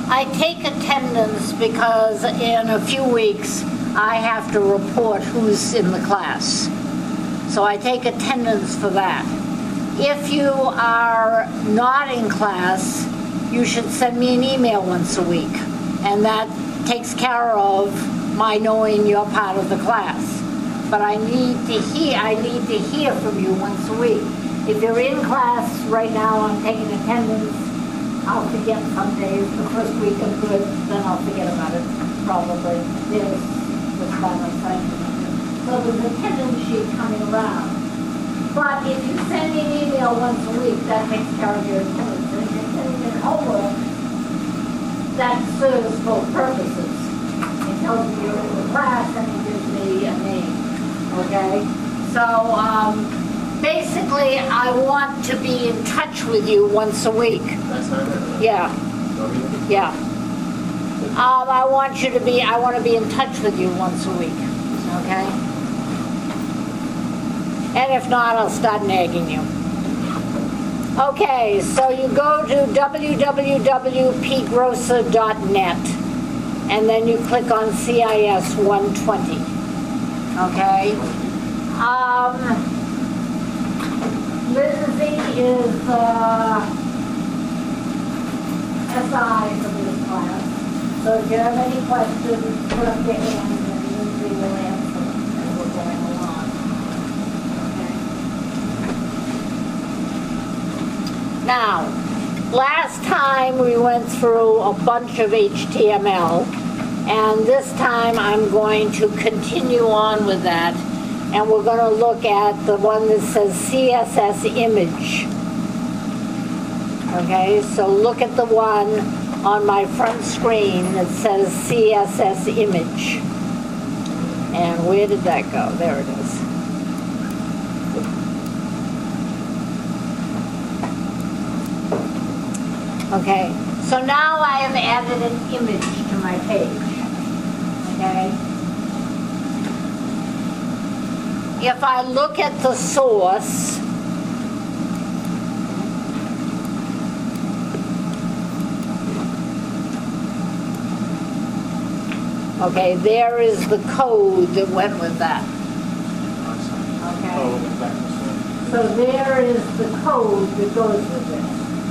I take attendance because in a few weeks I have to report who's in the class. So I take attendance for that. If you are not in class, you should send me an email once a week, and that takes care of my knowing you're part of the class. But I need to hear from you once a week. If you're in class right now, I'm taking attendance. I'll forget some days. The first week is good, then I'll forget about it, probably. There's this kind of thing. So there's an attendance sheet coming around. But if you send me an email once a week, that takes care of your attendance. And if you're sending me homework, that serves both purposes. It tells me you're in the class and it gives me a name. Okay? So, basically, I want to be in touch with you once a week. Yeah. Yeah. I want to be in touch with you once a week. Okay? And if not, I'll start nagging you. Okay, so you go to www.pgrosser.net and then you click on CIS 120. Okay? Lindsay is SI for this class. So if you have any questions, put up your hand and Lindsay will answer them as we're going along. Okay? Now, last time we went through a bunch of HTML, and this time I'm going to continue on with that. And we're going to look at the one that says CSS image. Okay, so look at the one on my front screen that says CSS image. And where did that go? There it is. Okay, so now I have added an image to my page. Okay? If I look at the source, okay, there is the code that went with that. Okay. So there is the code that goes with this.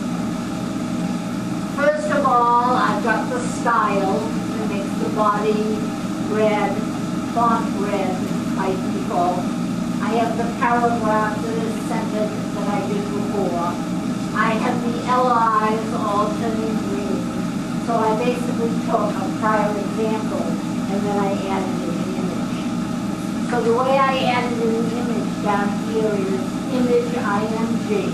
First of all, I've got the style that makes the body red, font red by default. I have the paragraph that is centered that I did before. I have the LIs all turning green. So I basically took a prior example and then I added in an image. So the way I added in the image down here is image img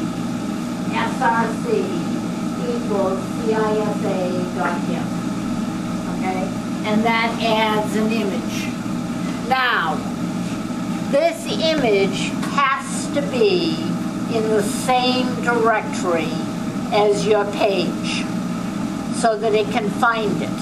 src equals cisa.gif. Okay? And that adds an image. Now, this image has to be in the same directory as your page so that it can find it.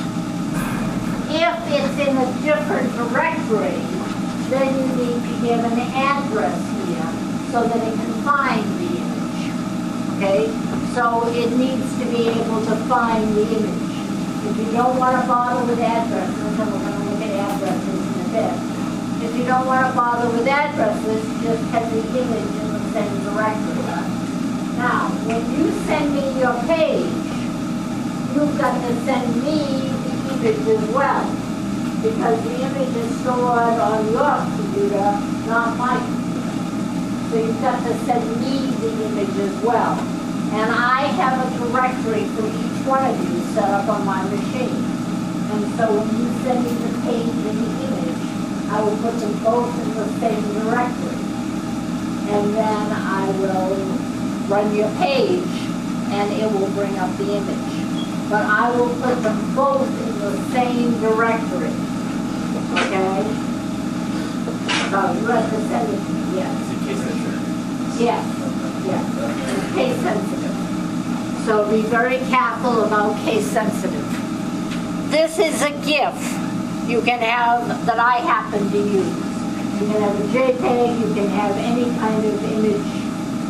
If it's in a different directory, then you need to give an address here so that it can find the image. Okay? So it needs to be able to find the image. If you don't want to bother with addresses, and we're going to look at addresses in a bit. If you don't want to bother with addresses, just have the image in the same directory. Now, when you send me your page, you've got to send me the image as well, because the image is stored on your computer, not my computer. So you've got to send me the image as well. And I have a directory for each one of you set up on my machine. And so when you send me the page and the image, I will put them both in the same directory. And then I will run your page, and it will bring up the image. But I will put them both in the same directory. Okay? So you have to send it to me, yes. Is it case sensitive? Yes. Yes. It's case sensitive. So be very careful about case sensitive. This is a GIF you can have that I happen to use. You can have a JPEG, you can have any kind of image,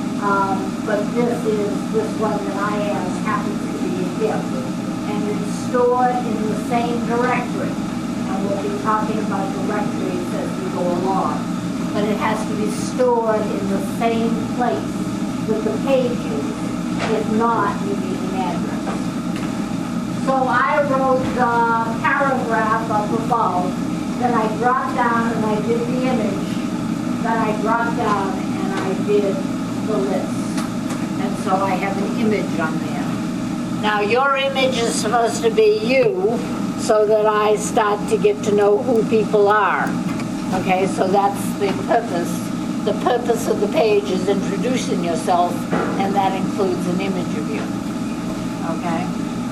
but this one that I have happens to be a GIF. And it's stored in the same directory. And we'll be talking about directories as we go along. But it has to be stored in the same place with the pages. If not, you need an address. So I wrote the paragraph up above, then I dropped down and I did the image, then I dropped down and I did the list. And so I have an image on there. Now your image is supposed to be you, so that I start to get to know who people are. Okay, so that's the purpose. The purpose of the page is introducing yourself, and that includes an image of you. Okay?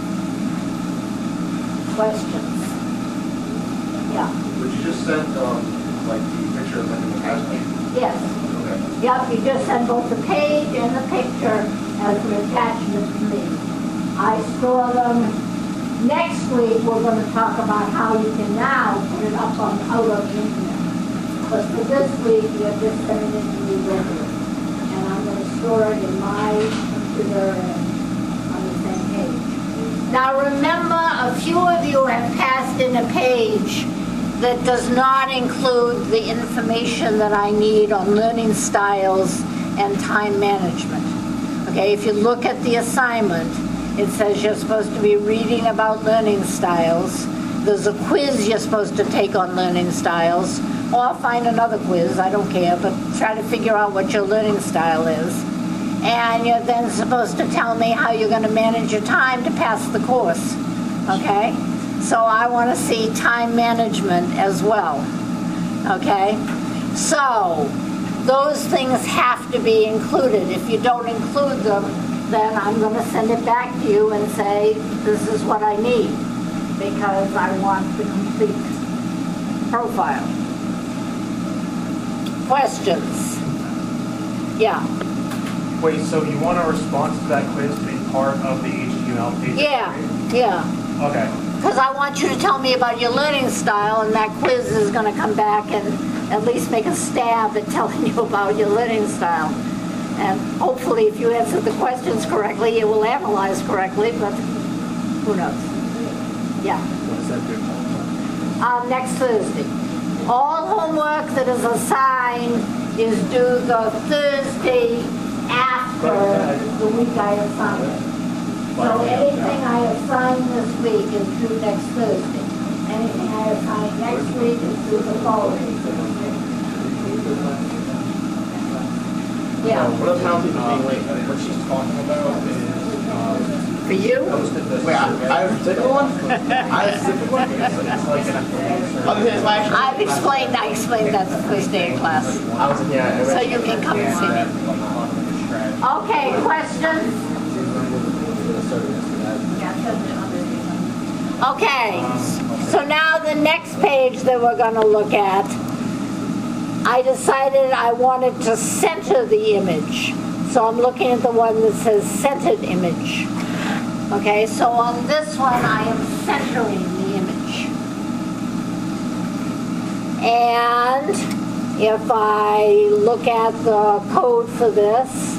Questions? Yeah. Would you just send, like, the picture of like an attachment? Yes. Okay. Yep, you just send both the page and the picture as an attachment to me. I store them. Next week, we're going to talk about how you can now put it up on out on the internet. But for this week, you're just sending it to me regularly. And I'm going to store it in my computer and on the same page. Now remember, a few of you have passed in a page that does not include the information that I need on learning styles and time management. Okay, if you look at the assignment, it says you're supposed to be reading about learning styles. There's a quiz you're supposed to take on learning styles, or find another quiz, I don't care, but try to figure out what your learning style is. And you're then supposed to tell me how you're going to manage your time to pass the course. Okay? So I want to see time management as well. Okay? So those things have to be included. If you don't include them, then I'm going to send it back to you and say, this is what I need, because I want the complete profile. Questions? Yeah. Wait, so you want a response to that quiz to be part of the HTML page? Yeah. Okay. Because I want you to tell me about your learning style, and that quiz is going to come back and at least make a stab at telling you about your learning style. And hopefully, if you answer the questions correctly, it will analyze correctly, but who knows? Yeah. What is that due? Next Thursday. All homework that is assigned is due the Thursday after the week I assign it. So anything I assign this week is due next Thursday. Anything I assign next week is due the following Thursday. Yeah. What about people being late? What she's talking about is, For you? wait, I have a particular one? I have a specific one? It's like other than my actual... I explained that the first day of class. I was in, yeah. So you can come and see me. Okay, questions? Okay, so now the next page that we're going to look at, I decided I wanted to center the image. So I'm looking at the one that says centered image. Okay, so on this one I am centering the image. And if I look at the code for this,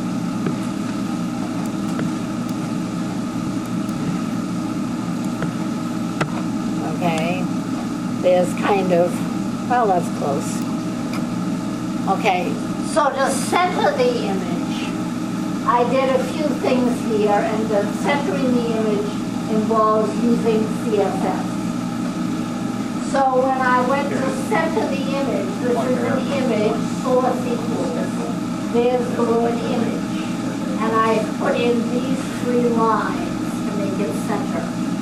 okay, there's kind of, well, that's close. Okay, so to center the image, I did a few things here, and the centering the image involves using CSS. So when I went to center the image, this is an image, source equals, there's the word image. And I put in these 3 lines to make it center.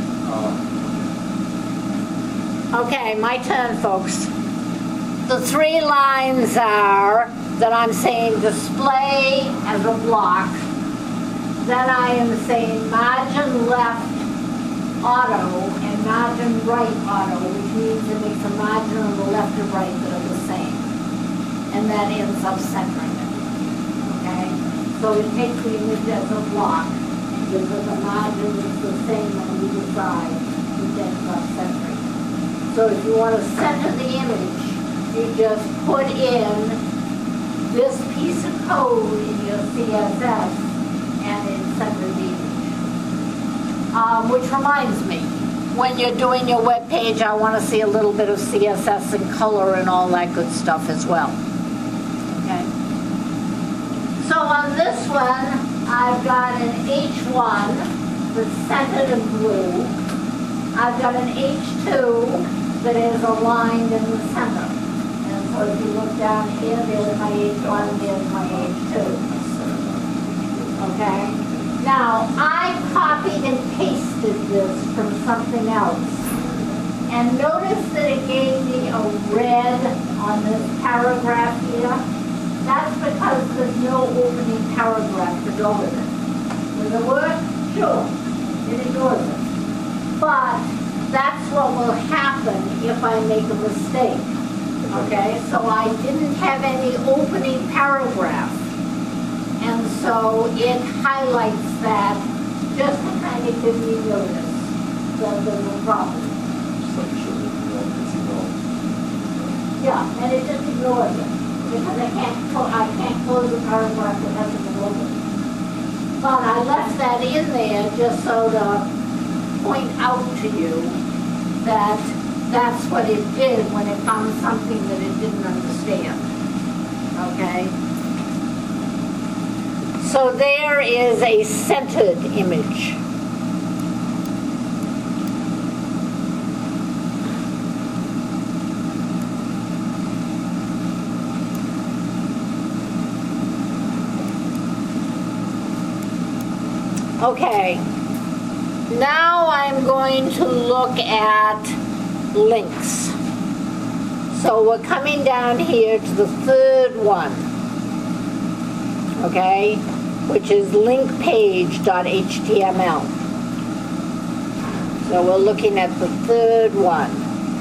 Okay, my turn, folks. The 3 lines are that I'm saying display as a block. Then I am saying margin left auto and margin right auto, which means it makes a margin on the left and right that are the same. And that ends up centering it. Okay? So it takes the image as a block and gives it a margin that's the same on either side, which ends up centering it. So if you want to center the image, you just put in this piece of code in your CSS and it centers the image. Which reminds me, when you're doing your web page, I want to see a little bit of CSS and color and all that good stuff as well. Okay. So on this one, I've got an H1 that's centered in blue. I've got an H2 that is aligned in the center. And so if you look down here, there's my H1, there's my H2. Okay? Now, I copied and pasted this from something else. And notice that it gave me a red on this paragraph here. That's because there's no opening paragraph to go with it. Does it work? Sure. It ignores it. But that's what will happen if I make a mistake. Okay? So I didn't have any opening paragraph. And so it highlights that just to kind of give me notice that there's a problem. Yeah, and it just ignores it. Because I can't close the paragraph that hasn't been opened. But I left that in there just so to point out to you that that's what it did when it found something that it didn't understand. Okay? So there is a centered image. Okay, now I'm going to look at links. So we're coming down here to the third one, okay, which is linkpage.html. So we're looking at the third one.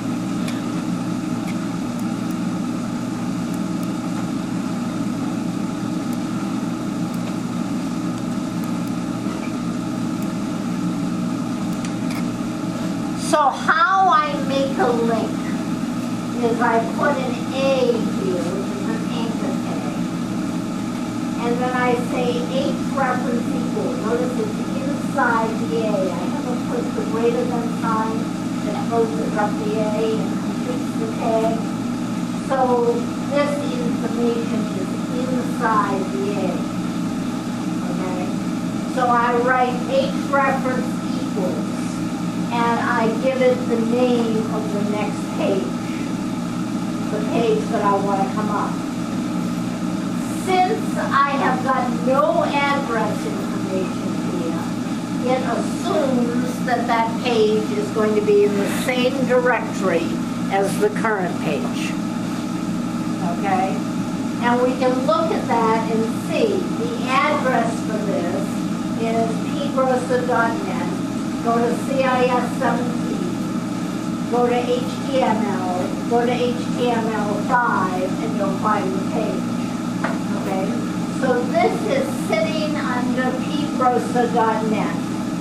So how I make a link is I put an A here, which is an anchor tag. And then I say H reference equals. Notice it's inside the A. I have to put the greater than sign that closes up the A and completes the tag. So this information is inside the A. Okay? So I write H reference equals. And I give it the name of the next page, the page that I want to come up. Since I have got no address information here, it assumes that that page is going to be in the same directory as the current page. Okay? And we can look at that and see the address for this is pgrossa.net. Go to CIS 17, go to HTML, go to HTML5, and you'll find the page. Okay? So this is sitting under pgrossa.net.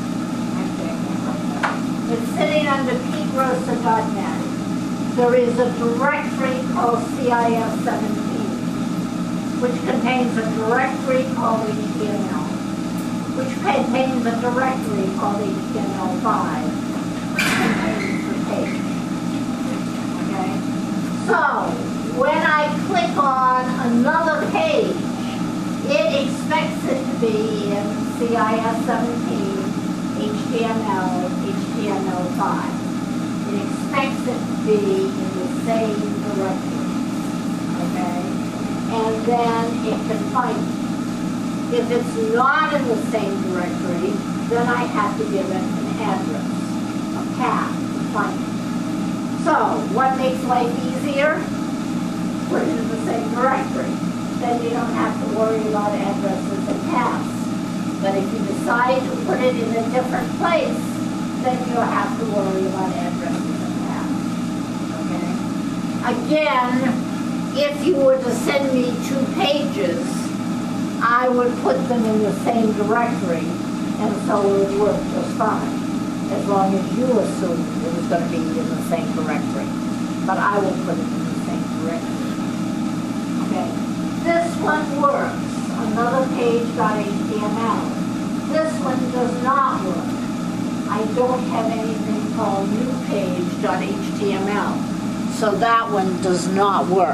It's sitting under pgrossa.net. There is a directory called CIS 17, which contains a directory called HTML. Which contains a directory called HTML5, which contains the page. Okay? So, when I click on another page, it expects it to be in CIS 17, HTML, HTML5. It expects it to be in the same directory. Okay? And then it can find it. If it's not in the same directory, then I have to give it an address, a path to find it. So, what makes life easier? Put it in the same directory. Then you don't have to worry about addresses and paths. But if you decide to put it in a different place, then you'll have to worry about addresses and paths. Okay? Again, if you were to send me 2 pages, I would put them in the same directory, and so it would work just fine, as long as you assumed it was going to be in the same directory. But I will put it in the same directory. Okay. This one works. Another page.html. This one does not work. I don't have anything called newpage.html. So that one does not work.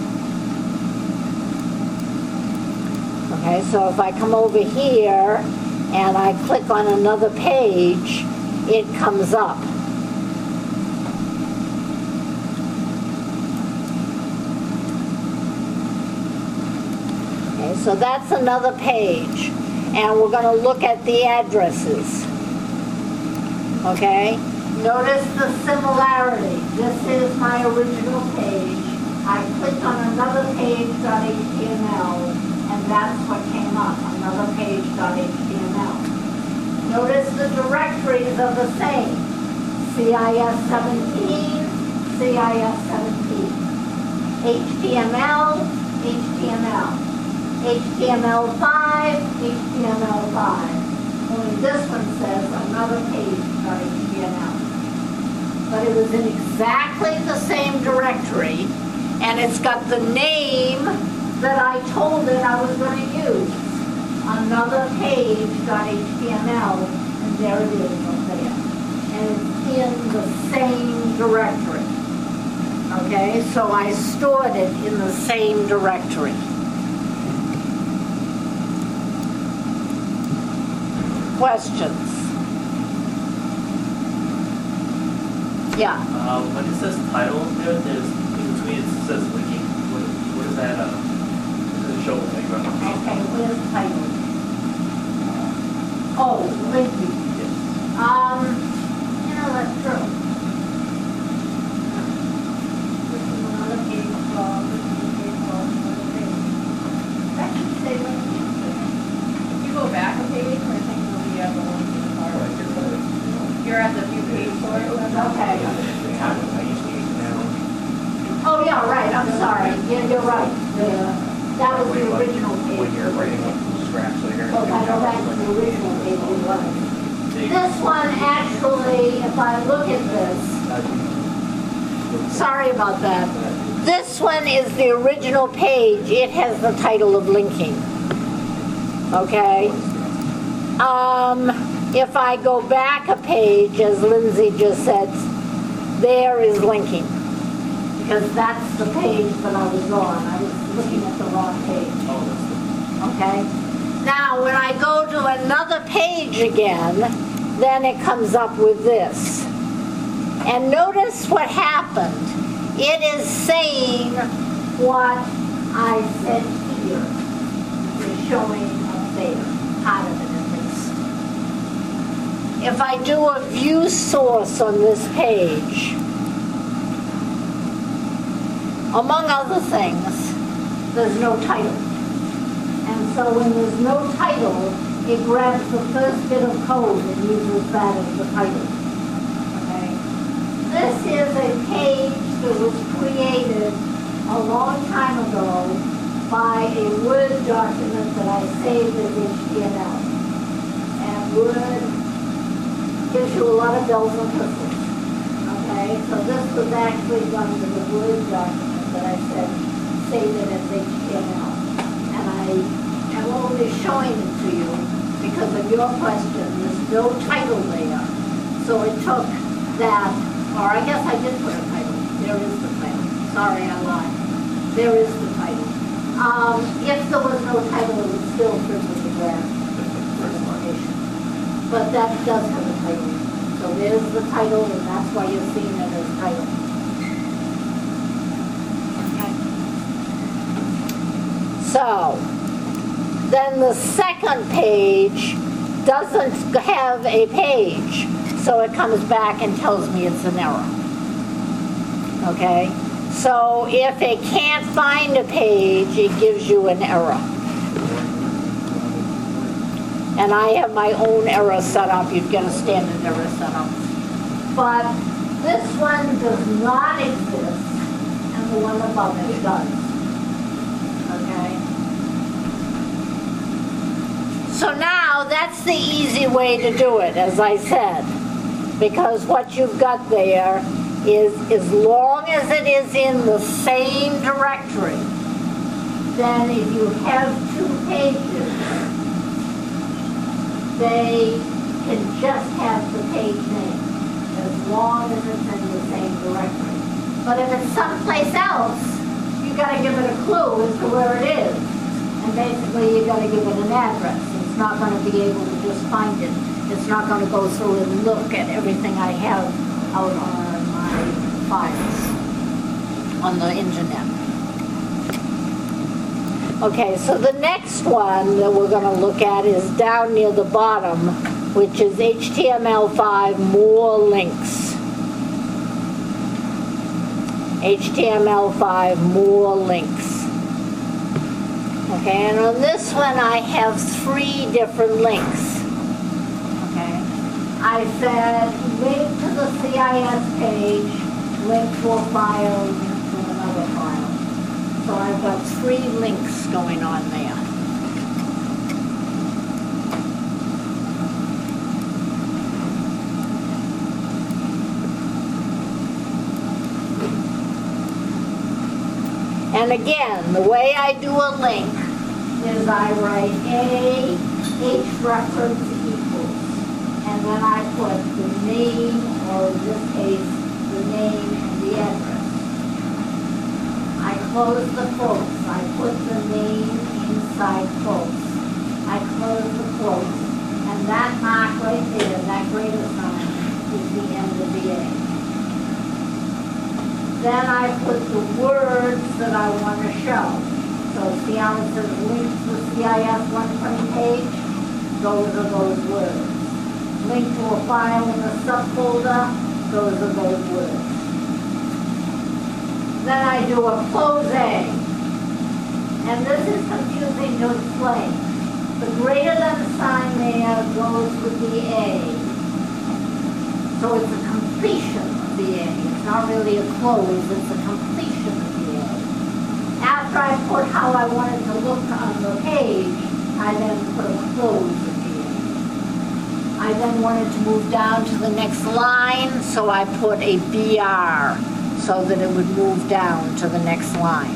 Okay, so if I come over here and I click on another page, it comes up. Okay, so that's another page. And we're going to look at the addresses. Okay? Notice the similarity. This is my original page. I clicked on another page.html, and that's what came up, another page.html. Notice the directories are the same. CIS 17, CIS 17. HTML, HTML. HTML5, HTML5. Only this one says another page.html. But it was in exactly the same directory, and it's got the name that I told it I was going to use. Another page.html, and there it is up there. And it's in the same directory. Okay, so I stored it in the same directory. Questions? Yeah. When it says title there's in between it says linking. What is that? What does it show like on the page? Okay, where's title? Oh, linking. Yes. That's true. This is another page, that should say linking. If you go back a page, I think you'll be at the one in the car. You're at the view page for it. Okay. I used to use it now. Oh, yeah, right, I'm sorry. Yeah, you're right. That was the original page. When you're writing up from scratch later. So if I go back to the original page, it was. This one, actually, if I look at this, sorry about that. This one is the original page. It has the title of linking. Okay? If I go back a page, as Lindsay just said, there is linking. Because that's the page that I was on. I was looking at the wrong page. Okay? Now, when I go to another page again, then it comes up with this. And notice what happened. It is saying what I said here. It's showing up there, part of it at least. If I do a view source on this page, among other things, there's no title. And so when there's no title, it grabs the first bit of code and uses that as the title. Okay? This is a page that was created a long time ago by a Word document that I saved as HTML. And Word gives you a lot of bells and whistles. Okay? So this was actually done with a Word document that I said save it as HTML. And I am only showing it to you because of your question. There's no title there. So it took that, or I guess I did put a title. There is the title. Sorry, I lied. There is the title. If there was no title, it would still print with the graph presentation. But that does have a title. So there's the title, and that's why you're seeing it as title. So, then the second page doesn't have a page, so it comes back and tells me it's an error. Okay? So if it can't find a page, it gives you an error. And I have my own error set up. You'd get a standard error set up. But this one does not exist, and the one above it does. Okay? So now that's the easy way to do it, as I said, because what you've got there is, as long as it is in the same directory, then if you have two pages, they can just have the page name. as long as it's in the same directory. But if it's someplace else, you gotta give it a clue as to where it is. And basically, you gotta give it an address. It's not gonna be able to just find it. It's not gonna go through and look at everything I have out on my files on the internet. Okay, so the next one that we're gonna look at is down near the bottom, which is HTML5 more links. HTML5 more links. Okay, and on this one I have 3 different links. Okay, I said link to the CIS page, link to a file, link to another file. So I've got 3 links going on there. And again, the way I do a link is I write A, H reference equals, and then I put the name, or in this case, the name and the address. I close the quotes. I put the name inside quotes. I close the quotes, and that mark right there, that greater sign, is the end of the A. Then I put the words that I want to show. So see how it says link to the CIS 120 page? Those are those words. Link to a file in the subfolder? Those are those words. Then I do a closing. And this is confusing to explain. The greater than sign there goes with the A. So it's a completion of the A. It's not really a close, it's a completion of the A. After I put how I want it to look on the page, I then put a close of the A. I then wanted to move down to the next line, so I put a BR so that it would move down to the next line.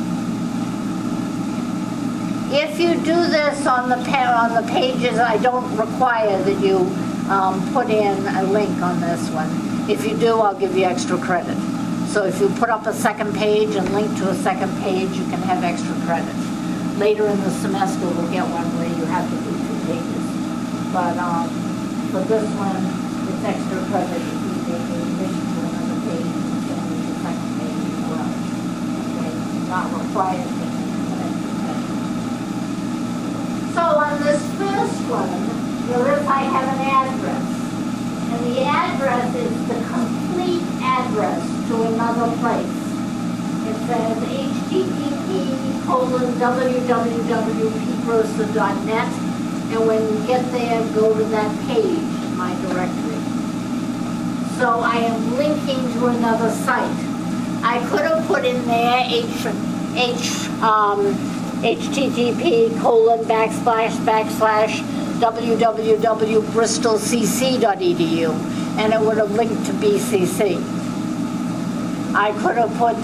If you do this on the pages, I don't require that you put in a link on this one. If you do, I'll give you extra credit. So if you put up a second page and link to a second page, you can have extra credit. Later in the semester, we'll get one where you have to do 2 pages. But for this one, it's extra credit if you make a link to another page and send it to the second page as well. Okay, not required to put extra credit. So on this first one, I have an address. And the address is the complete address to another place. It says http://www.pgrocer.net, and when you get there, go to that page in my directory. So I am linking to another site. I could have put in there http://www.bristolcc.edu, and it would have linked to BCC. I could have put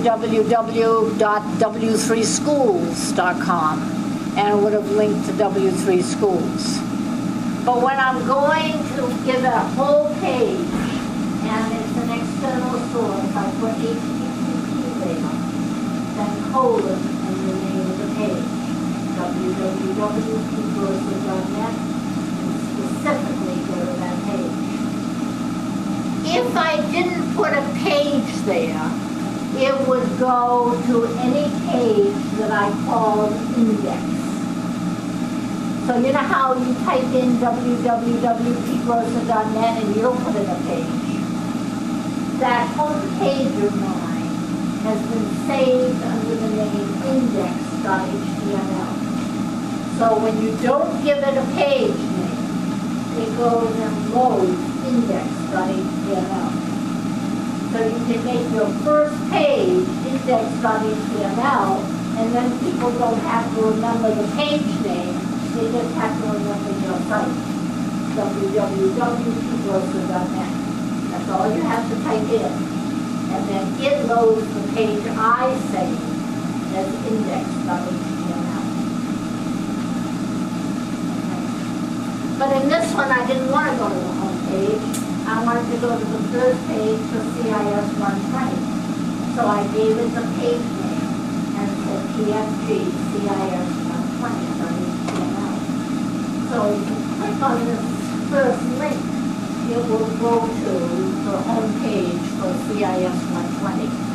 www.w3schools.com, and it would have linked to W3 Schools. But when I'm going to give a whole page, and it's an external source, I put http there, then colon, and the name of the page. www.pgrocer.net, and specifically go to that page. If I didn't put a page there, it would go to any page that I called index. So you know how you type in www.pgrocer.net and you don't put in a page? That home page of mine has been saved under the name index.html. So when you don't give it a page name, it goes and loads index.html. So you can make your first page index.html, and then people don't have to remember the page name, they just have to remember your site, www.pgrocer.net. That's all you have to type in. And then it loads the page I saved as index.html. But in this one, I didn't want to go to the home page. I I wanted to go to the first page for CIS 120. So I gave it the page name and it said PFG CIS 120 on HTML. So if you click on this first link, it will go to the home page for CIS 120.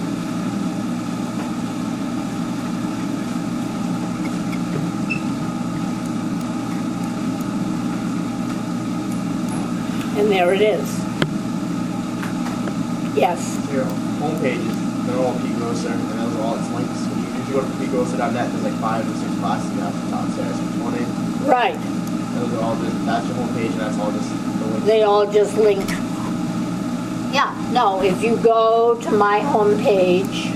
And there it is. Yes. Your homepages, they're all pgrosser, and those are all its links. When you usually go to pgrosser.net, there's like 5 or 6 classes you have to top CIS 120. Right. Those are all just, that's your homepage, and that's all just the links. They all just link. Yeah, no, if you go to my homepage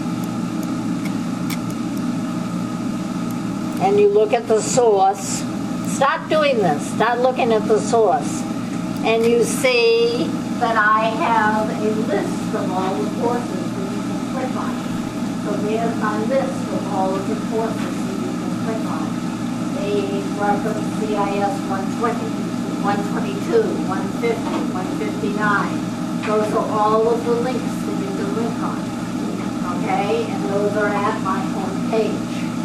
and you look at the source, start doing this, start looking at the source, and you see that I have a list of all the courses that you can click on. So there's my list of all of the courses that you can click on. They reference CIS 120, 122, 150, 159. Those are all of the links that you can link on. Okay? And those are at my home page.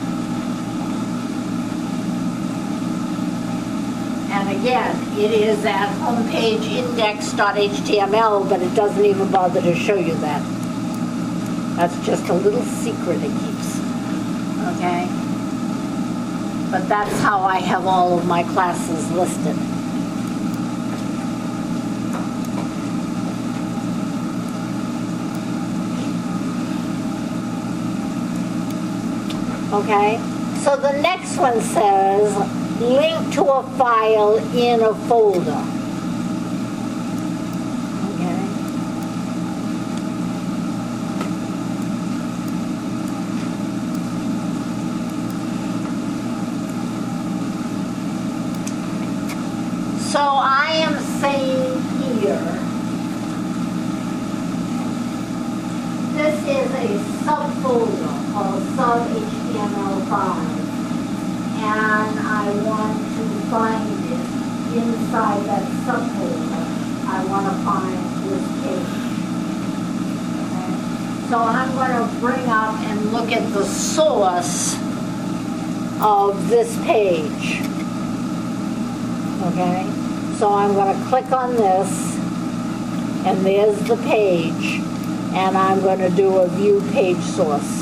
And again, it is at homepage index.html, but it doesn't even bother to show you that. That's just a little secret it keeps. Okay? But that's how I have all of my classes listed. Okay? So the next one says, link to a file in a folder. Okay. So I am saying here, this is a subfolder called sub-HTML5. And I want to find it inside that subfolder. I want to find this page. Okay? So I'm going to bring up and look at the source of this page. Okay? So I'm going to click on this, and there's the page, and I'm going to do a view page source.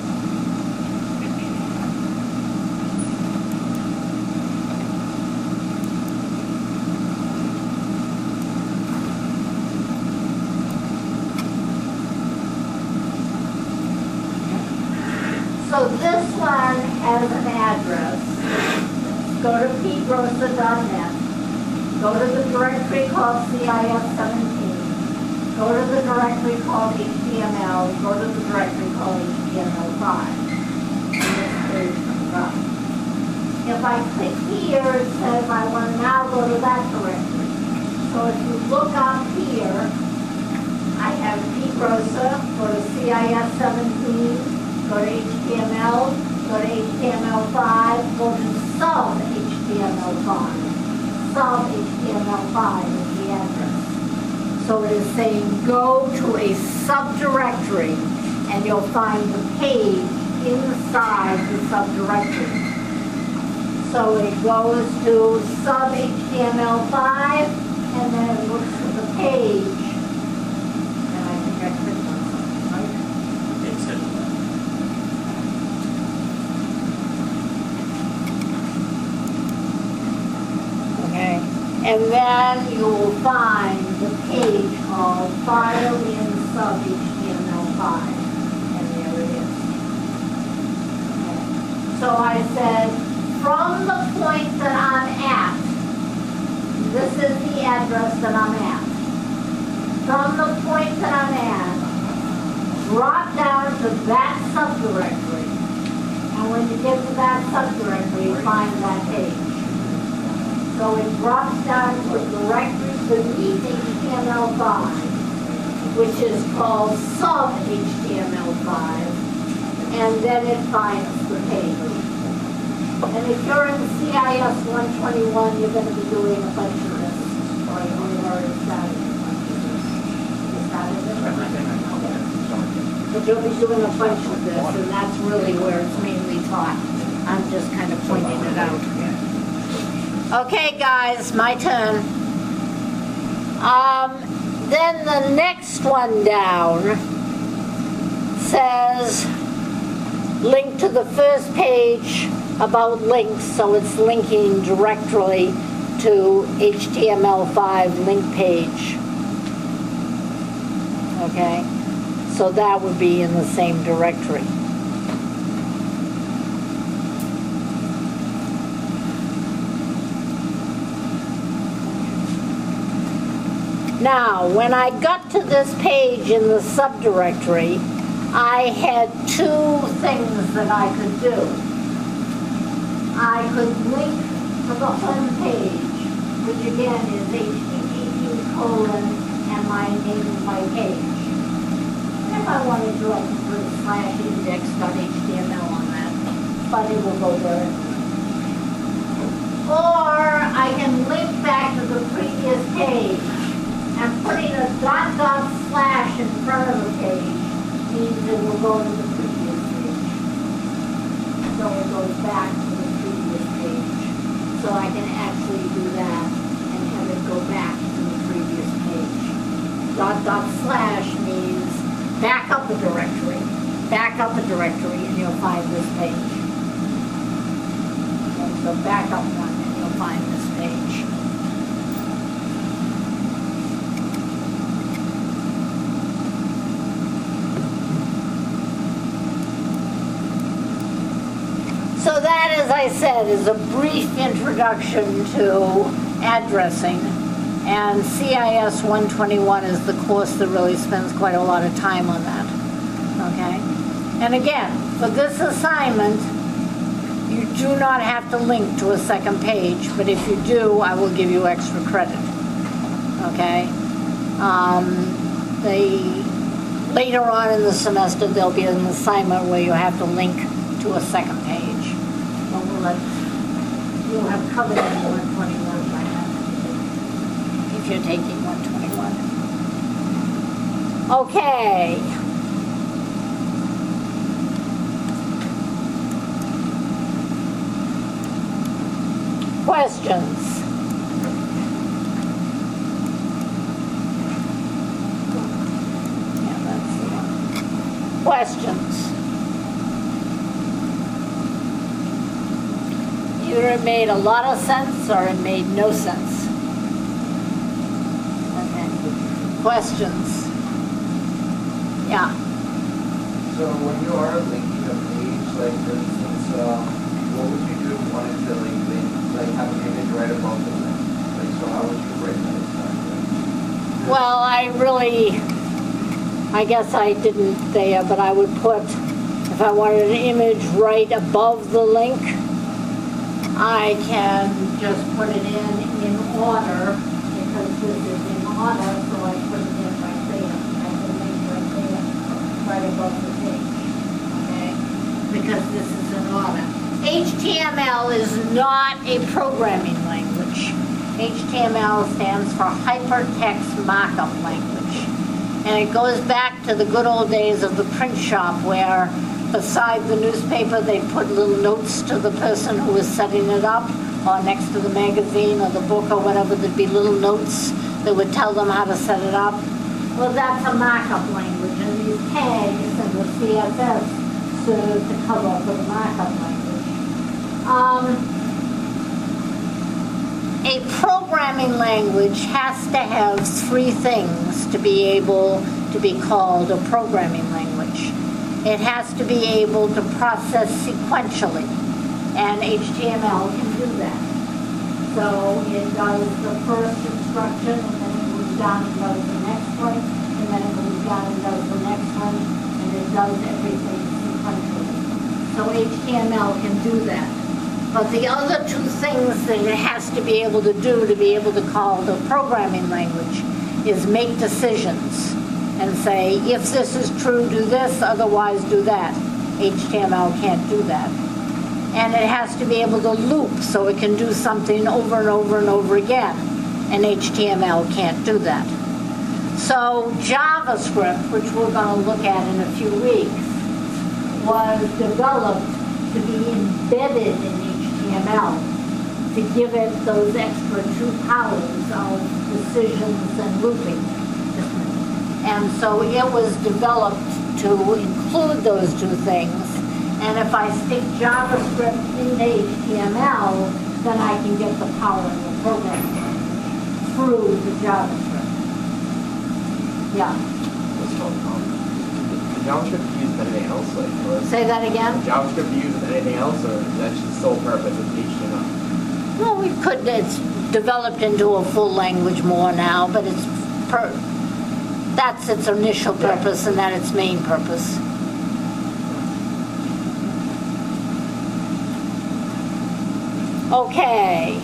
So this one has an address. Go to pgrosser.net. Go to the directory called CIS17. Go to the directory called HTML. Go to the directory called HTML5. And this page comes up. If I click here, it says I want to now go to that directory. So if you look up here, I have pgrosser. Go to CIS17. Go to HTML, go to HTML5, go to sub-HTML5. Sub-HTML5 is the address. So it is saying go to a subdirectory and you'll find the page inside the subdirectory. So it goes to sub-HTML5 and then it looks for the page. And I think I clicked on something, right? And then you will find the page called File in Sub-HTML5. And there it is. Okay. So I said, from the point that I'm at, this is the address that I'm at. From the point that I'm at, drop down to that subdirectory. And when you get to that subdirectory, you find that page. So it drops down to a directory beneath HTML5, which is called sub-HTML5, and then it finds the page. And if you're in CIS 121, you're going to be doing a bunch of this, or already started it. You started it? Everything I know. Okay. But you'll be doing a bunch of this, and that's really where it's mainly taught. I'm just kind of pointing it out. Okay, guys, my turn. Then the next one down says link to the first page about links, so it's linking directly to HTML5 link page. Okay, so that would be in the same directory. Now, when I got to this page in the subdirectory, I had two things that I could do. I could link to the home page, which again is http:// and my name of my page. And if I wanted to, I could put /index.html on that, but it will go there. Or I can link back to the previous page. And putting a .. in front of the page means it will go to the previous page. So it goes back to the previous page. So I can actually do that and have it go back to the previous page. .. means back up the directory. Back up the directory and you'll find this page. Okay, so back up one and you'll find this page. So that, as I said, is a brief introduction to addressing, and CIS 121 is the course that really spends quite a lot of time on that, okay? And again, for this assignment, you do not have to link to a second page, but if you do, I will give you extra credit, okay? Later on in the semester, there'll be an assignment where you have to link to a second page. You'll have covered in 121 by now, if you're taking 121. Okay. Questions? Yeah, that's the one. Questions? Either it made a lot of sense or it made no sense. Okay. Questions? Yeah. So when you are linking a page, like for instance, what would you do if you wanted to like have an image right above the link? Like, so how would you break that exactly? Well, I guess I didn't there, but I would put, if I wanted an image right above the link, I can just put it in order, because this is in order, so I put it in right there. I can link right there, right above the page, okay? Because this is in order. HTML is not a programming language. HTML stands for Hypertext Markup Language. And it goes back to the good old days of the print shop where beside the newspaper, they put little notes to the person who was setting it up, or next to the magazine or the book or whatever, there'd be little notes that would tell them how to set it up. Well, that's a markup language, and these tags and the CSS serve to cover for the markup language. A programming language has to have three things to be able to be called a programming language. It has to be able to process sequentially, and HTML can do that. So it does the first instruction, and then it moves down and does the next one, and then it moves down and does the next one, and it does everything sequentially. So HTML can do that. But the other two things that it has to be able to do to be able to call the programming language is make decisions and say, if this is true, do this, otherwise do that. HTML can't do that. And it has to be able to loop, so it can do something over and over and over again. and HTML can't do that. So JavaScript, which we're going to look at in a few weeks, was developed to be embedded in HTML to give it those extra two powers of decisions and looping. And so it was developed to include those two things. And if I stick JavaScript into HTML, then I can get the power of the programming language through the JavaScript. Yeah. Can JavaScript be used with anything else? Like, or Say that again? can JavaScript be used with anything else, or that's just the sole purpose of HTML? Well, we could, it's developed into a full language more now, but that's its initial purpose and that's its main purpose. Okay.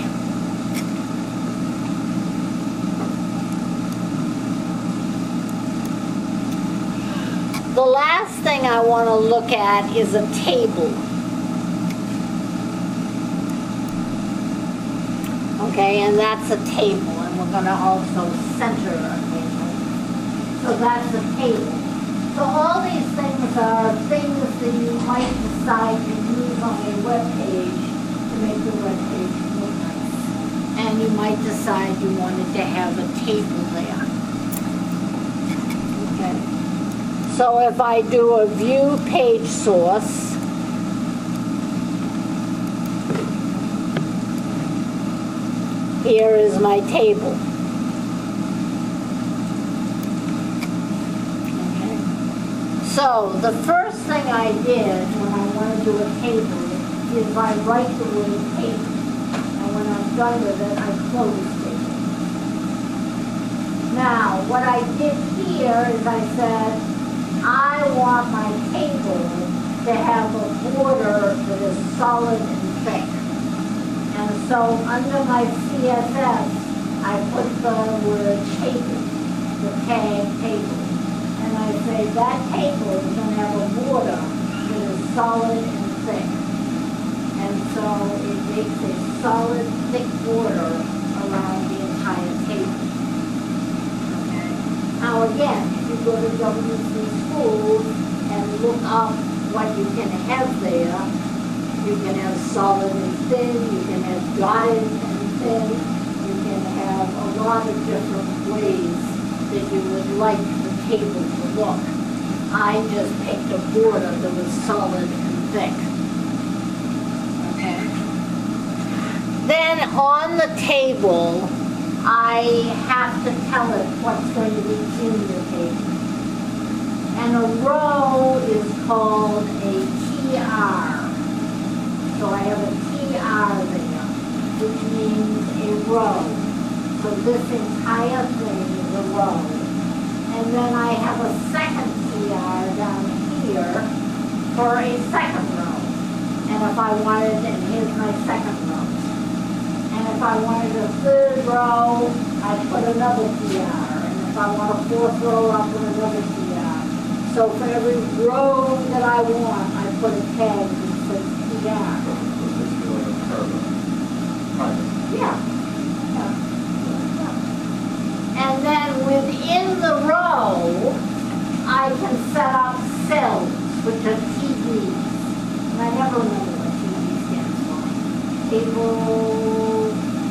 The last thing I want to look at is a table. Okay, and that's a table, and we're going to also center a table. So that's a table. So all these things are things that you might decide to use on a web page to make the web page look nice. And you might decide you wanted to have a table there. Okay. So if I do a view page source, here is my table. Okay. So the first thing I did when I want to do a table is I write the word table. And when I'm done with it, I close table. Now, what I did here is I said, I want my table to have a border that is solid and thick. And so under my CSS, I put the word table, the tag table. And I say that table is going to have a border that is solid and thick. And so it makes a solid, thick border around the entire table. Okay. Now again, if you go to WC Schools and look up what you can have there, you can have solid and thin, you can have dotted and thin, you can have a lot of different ways that you would like the table to look. I just picked a border that was solid and thick. Okay. Then on the table, I have to tell it what's going to be in the table. And a row is called a TR. So I have a TR there, which means a row. So this entire thing is a row. And then I have a second TR down here for a second row. And if I wanted, and here's my second row. And if I wanted a third row, I put another TR. And if I want a fourth row, I'll put another TR. So for every row that I want, I put a tag that says TR. Yeah. And then within the row, I can set up cells, which are TDs. And I never remember what TD stands for. Table.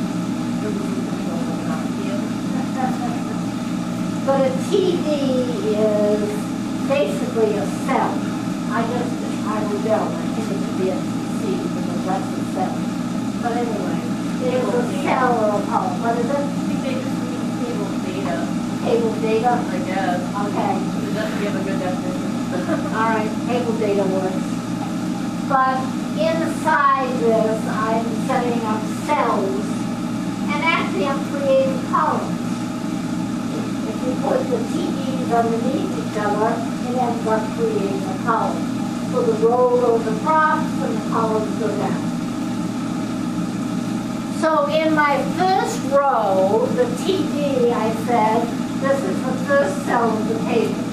But a TD is basically a cell. I will go. I think it should be a C because that's a cell. But anyway, it is a cell or a column. What is it? I think they just mean table data. Table data? I guess. Okay. It doesn't give a good definition. All right, table data works. But inside this, I'm setting up cells, and actually I'm creating columns. If you put the TDs underneath each other, it ends up creating a column. So the row goes across and the columns go down. So in my first row, the TD, I said, this is the first cell of the table.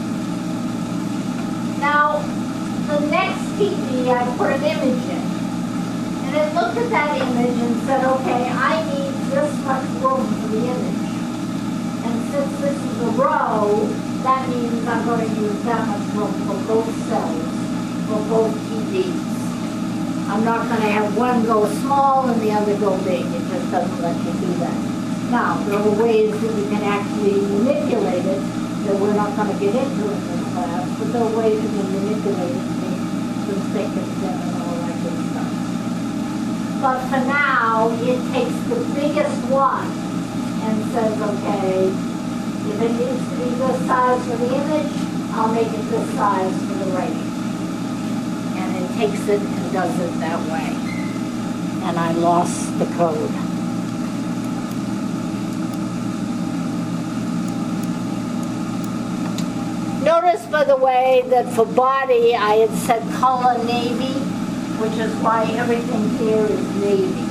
Now, the next TD, I put an image in. And it looked at that image and said, okay, I need this much room for the image. And since this is a row, that means I'm going to use that much room for both cells, for both TVs. I'm not going to have one go small and the other go big. It just doesn't let you do that. Now, there are ways that you can actually manipulate it that we're not going to get into in this class, but there are ways you can manipulate it to think and sim and all that good stuff. But for now, it takes the biggest one and says, okay, if it needs to be this size for the image, I'll make it this size for the writing. And it takes it and does it that way. And I lost the code. Notice, by the way, that for body, I had set color navy, which is why everything here is navy.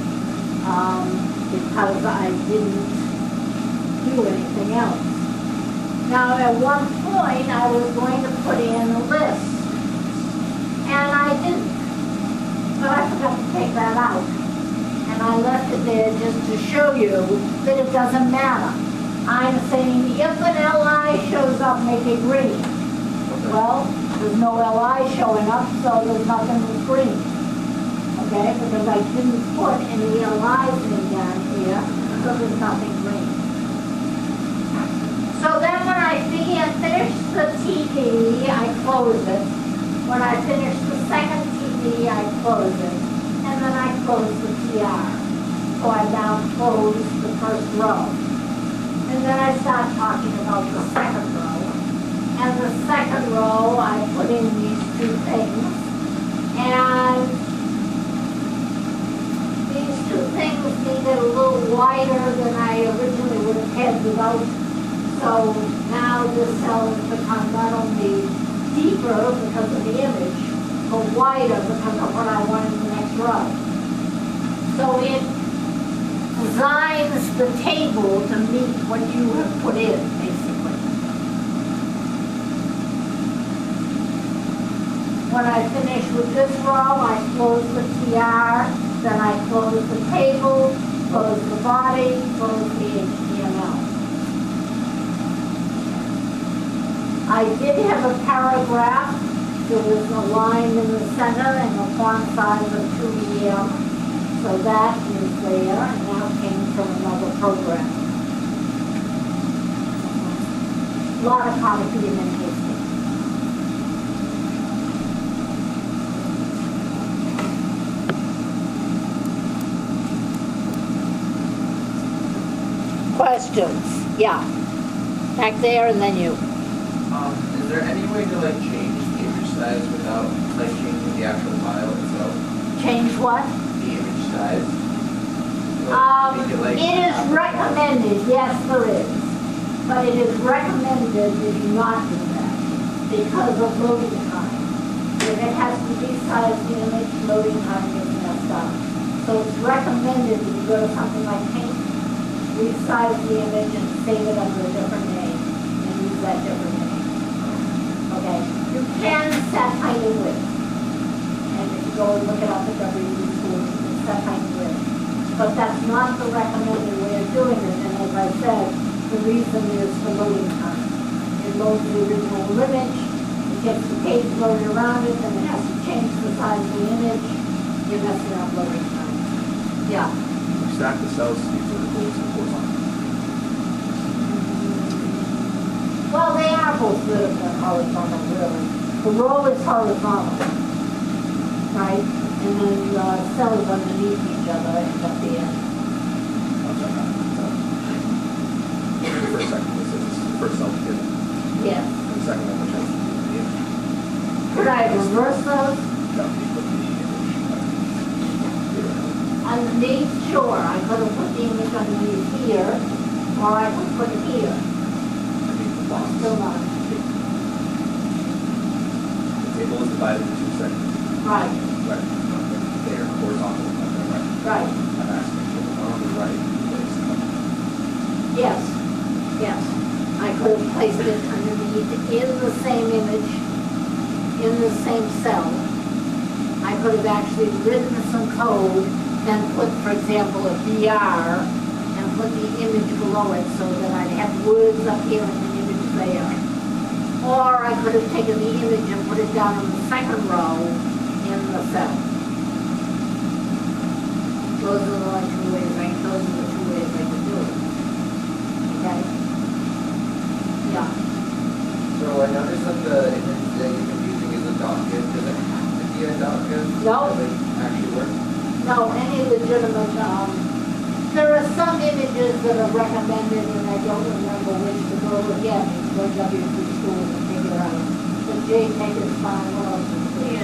Because I didn't do anything else. Now, at one point, I was going to put in a list. And I didn't. But I forgot to take that out. And I left it there just to show you that it doesn't matter. I'm saying if an LI shows up, make it green. Well, there's no LI showing up, so there's nothing with green. Okay, because I didn't put any LIs in down here, so there's nothing green. So then when I finish the TV, I close it. When I finish the second TV, I close it. And then I close the TR. So I now close the first row. And then I start talking about the second row. And the second row, I put in these two things. And these two things needed a little wider than I originally would have had without. So now this cell has become not only deeper because of the image, but wider because of what I want in the next row. So it designs the table to meet what you have put in, basically. When I finish with this row, I close the TR, then I close the table, close the body, close the HTML. I did have a paragraph. There was a line in the center and a font size of 2 EM. So that is there, and now came from another program. A lot of copying and pasting. Questions? Yeah. Back there and then you. Is there any way to like change the image size without like changing the actual file itself? Change what? The image size? It is recommended, yes there is, but it is recommended that you not do that because of loading time. If it has to resize the image, loading time gets messed up. So it's recommended that you go to something like Paint, resize the image and save it under a different name and use that different name. Okay, you can set height and width. And if you go and look it up at WD School, you can set height and width. But that's not the recommended way of doing it. And as I said, the reason is for loading time. It loads the original image, it gets the page loaded around it, and it has to change the size of the image. You're messing up loading time. Yeah. Stack the cells to be vertical and horizontal. Well, they are both vertical and horizontal, really. The row is horizontal, right? And then the cells underneath each other end at the end. The first second, this is the first cell given. Yes. And the second one, which has to do with the image. Could I reverse those? That would be put the image. Underneath, sure. I could have put the image underneath here, or I could put it here. Still not. The table is divided into 2 segments. Right, Right. They are horizontal, not the right. right. I'm asking for the one on the right place. Yes, yes. I could have placed it underneath in the same image, in the same cell. I could have actually written some code and put, for example, a BR and put the image below it so that I'd have words up here and the image there. Or I could have taken the image and put it down in the second row in the cell. Those are the only two ways those are the two ways I could do it. Okay? Yeah. So I noticed that the image that you've been using is a docket. Does it have to be a docket? No. To like actually work? No, any legitimate, there are some images that are recommended and I don't remember which to go again. Go to W3 schools and figure it out. The JPEG is fine, what else is good?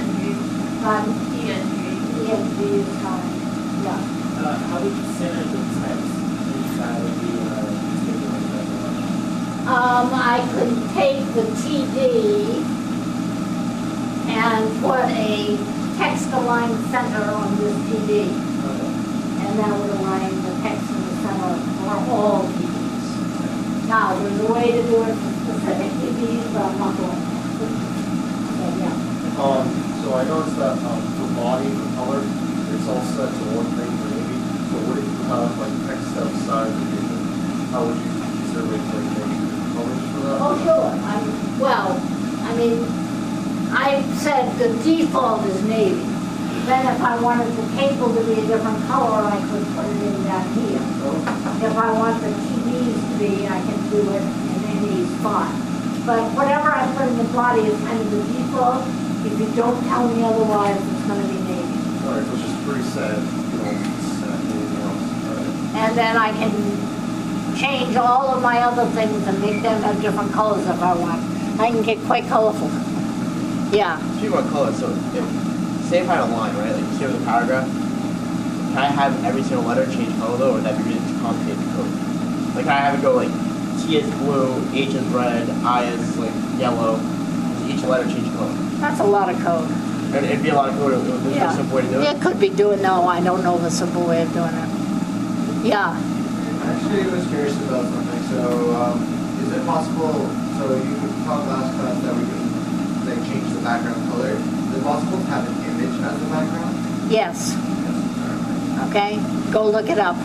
ENG is fine, yeah. How would you center the text inside of the newspaper like that? I could take the TD and put a text-aligned center on this TD. And that would align the text in the center for all TVs. Now, there's a way to do it for specific TVs, but I'm not going to. So, yeah. So I noticed that for body, for color, it's all set to one thing for navy. So what if you have like text outside of the vision? How would you consider it like maybe colors for that? Oh, sure. I said the default is navy. Then if I wanted the cable to be a different color, I could put it in down here. If I want the TVs to be, I can do it in any spot. But whatever I put in the body is kind of the default. If you don't tell me otherwise, it's going to be navy. Alright, so it's just preset, you don't set anything else. Alright. And then I can change all of my other things and make them have different colors if I want. I can get quite colorful. Yeah. Speaking about color, so say if I had a line, right, like you say with a paragraph, can I have every single letter change color though, or would that be really too complicated to code? Like can I have it go like T is blue, H is red, I is like yellow, each letter change color? That's a lot of code. And it'd be a lot of code, there's no simple way to do it? It could be doing, no, I don't know of a simple way of doing it. Yeah. Actually, I was curious about something. So, is it possible, so you taught last class that we can like change the background color. Is it possible to have an image as the background? Yes. Okay, go look it up.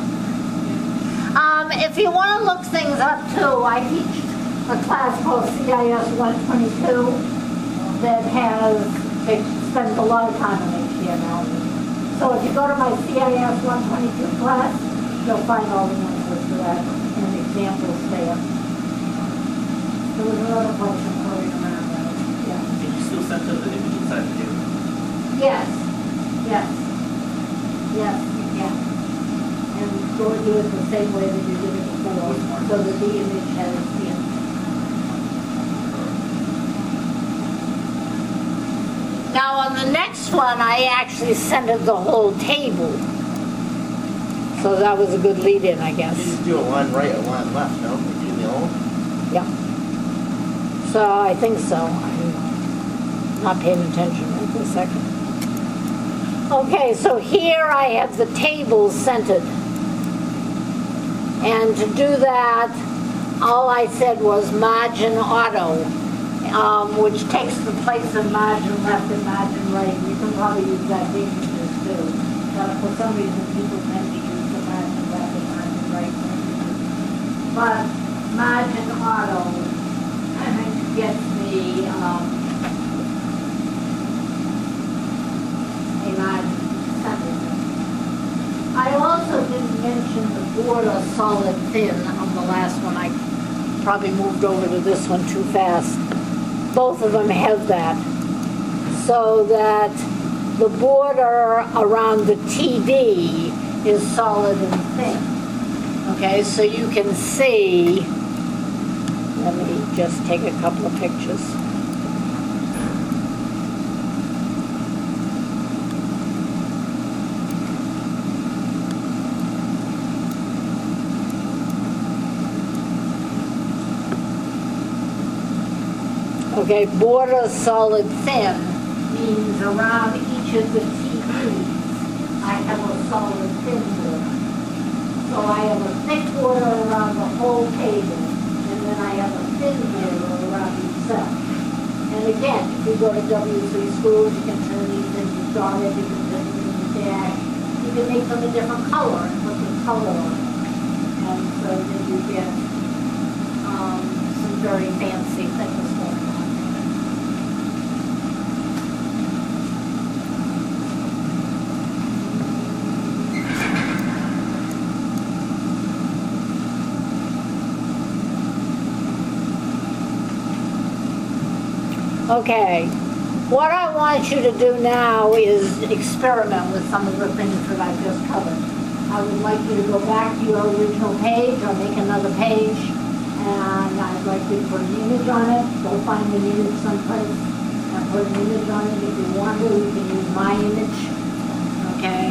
If you want to look things up too, I teach a class called CIS 122 that it spends a lot of time on HTML. So if you go to my CIS 122 class, you'll find all the answers to that and examples there. There was another question floating around there. Yeah. Can you still center the image inside the table? Yes, yes, yes, you can. And go do it the same way that you did it before, so that the image has the Now on the next one, I actually centered the whole table. So that was a good lead-in, I guess. You just do a line right, a line left, no? Like you do the old? Yeah. So I think so. I'm not paying attention right this second. Okay, so here I have the tables centered. And to do that, all I said was margin auto, which takes the place of margin left and margin right. You can probably use that in images too. But for some reason, people tend to use the margin left and margin right. But margin auto gets me a margin center. I also didn't mention the border solid thin on the last one. I probably moved over to this one too fast. Both of them have that. So that the border around the TD is solid and thin. Okay, so you can see, let me just take a couple of pictures. Okay, border solid thin means around each of the TDs I have a solid thin border. So I have a thick border around the whole table, and then I have a thin border around each cell. And again, if you go to W3 schools, you can turn these into dotted, you can turn them into dash, can make them a different color and put the color on it. And so then you get, some very fancy things going on there. Okay, what I want you to do now is experiment with some of the things that I've just covered. I would like you to go back to your original page or make another page, and I'd like you to put an image on it. Go find an image someplace and put an image on it. If you want to, you can use my image, okay?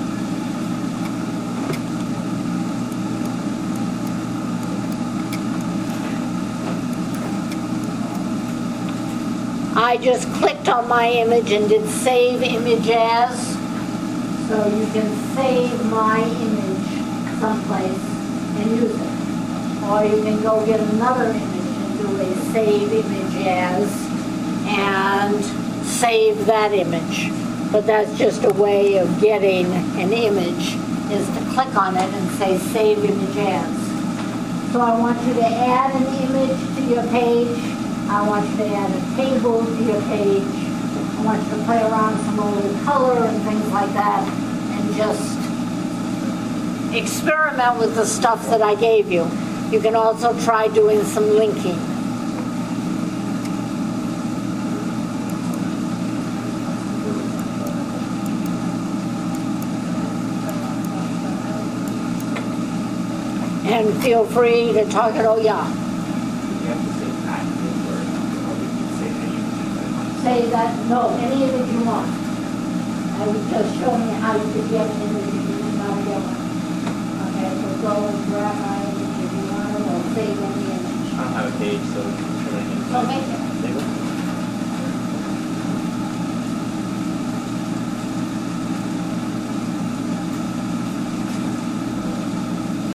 I just clicked on my image and did save image as. So you can save my image someplace and use it. Or you can go get another image and do a save image as and save that image. But that's just a way of getting an image, is to click on it and say save image as. So I want you to add an image to your page. I want you to add a table to your page. I want you to play around some more with color and things like that, and just experiment with the stuff that I gave you. You can also try doing some linking. And feel free to talk it, oh yeah. Say that, no, any image you want. I was just showing you how you could get an image if you didn't know get one. Okay, so go and grab my image if you want it, or save any image. I don't have a page, so I'm sure I can. So make it.